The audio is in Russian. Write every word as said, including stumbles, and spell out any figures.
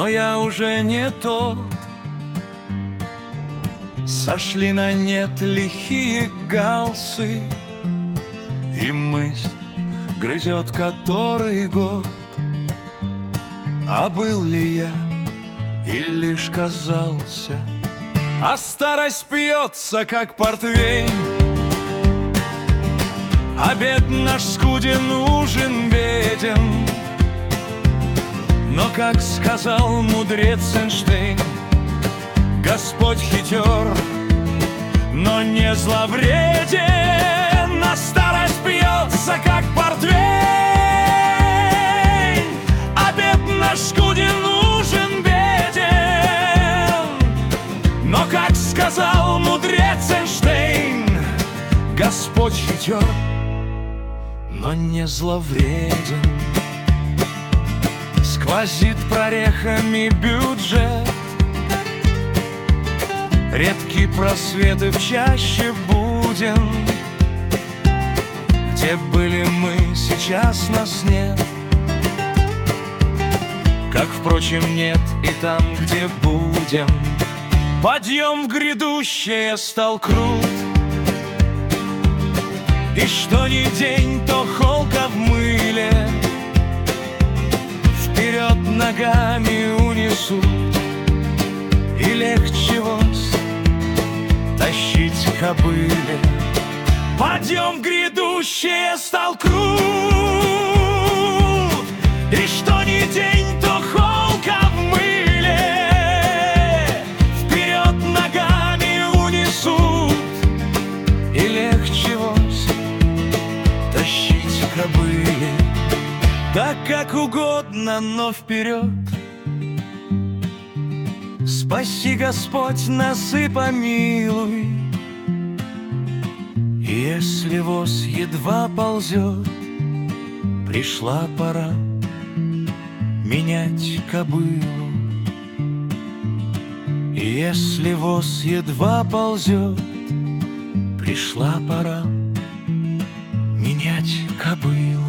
но я уже не тот. Сошли на нет лихие галсы, и мысль грызет который год. А был ли я и лишь казался? А старость пьется, как портвейн. Обед наш скуден, ужин беден. Но, как сказал мудрец Эйнштейн, Господь хитер, но не зловреден. А старость пьется, как портвейн. Обед наш скуден, ужин беден. Но, как сказал мудрец Эйнштейн, Господь хитер, но не зловреден. Сквозит прорехами бюджет, редки просветы в чаще будем. Где были мы, сейчас нас нет. Как, впрочем, нет и там, где будем. Подъем в грядущее стал крут, и что ни день, то холка в мыле. Вперед ногами унесут, и легче воз тащить кобыле. Подъем в грядущее стал крут, и что ни день, то холка в мыле. Вперед ногами унесут, и легче воз тащить кобыле. Так как угодно, но вперед. Спаси, Господь, нас и помилуй. Если воз едва ползет, пришла пора менять кобылу. Если воз едва ползет, пришла пора менять кобылу.